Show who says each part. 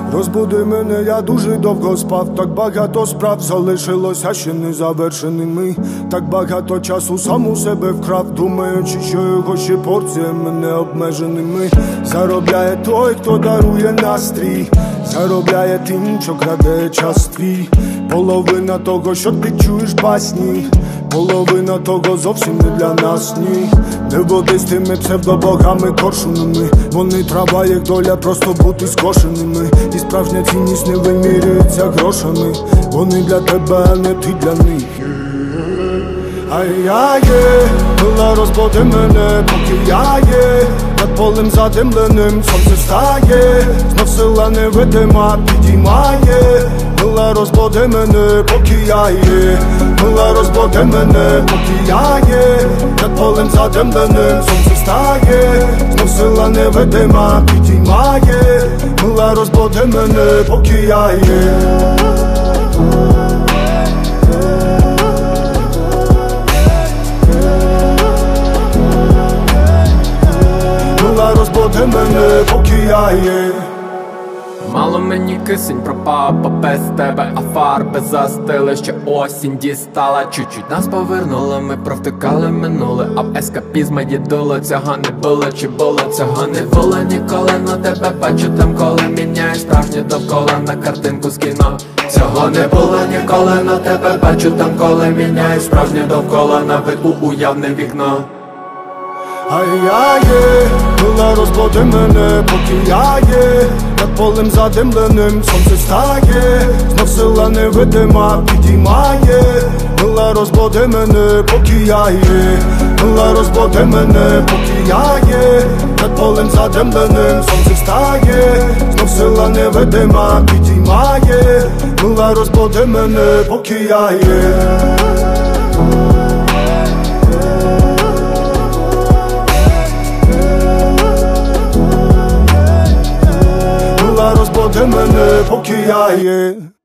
Speaker 1: Розбуди мене, я дуже довго спав. Так багато справ залишилося ще не завершеними. Так багато часу сам у себе вкрав, думаючи, що його ще порціями не обмеженими. Заробляє той, хто дарує настрій, заробляє тим, що краде час твій. Половина того, що ти чуєш басні, половина того зовсім не для нас, ні. Не води з тими псевдобогами коршунами. Вони трава, як доля, просто бути скошеними. І справжня цінність не вимірюється грошами. Вони для тебе, а не ти для них. Ай-яє, мила розбуди мене, поки я є. Над полем задимленим сонце стає, знов сила невидима підіймає. Мила розбуди мене, поки я є. Мила розбуди мене, поки я є. Над полем задимленим сонце стає, знов сила невидима підіймає. Мила розбуди мене, поки я є. Розбуди мене, поки я є.
Speaker 2: Мало мені кисень пропав, бо без тебе, а фарби застили, ще осінь дістала. Чуть-чуть нас повернули, ми провтикали минуле, а в ескапізмі дідуло. Цього не було, чи було, цього не було ніколи. На тебе бачу там, коли міняє справжнє довкола на картинку з кіно. Цього не було ніколи, на тебе бачу там, коли міняє справжнє довкола на вид у уявне вікно.
Speaker 1: Ай-яє, мила розбуди мене, поки я є. Над полем задимленим сонце стає, знов сила невидима підіймає. Мила розбуди мене, поки я є. Мила розбуди мене, поки я є. Над полем задимленим сонце стає, знов сила невидима підіймає. Мила розбуди мене, поки я є. Розбуди мене, поки я є.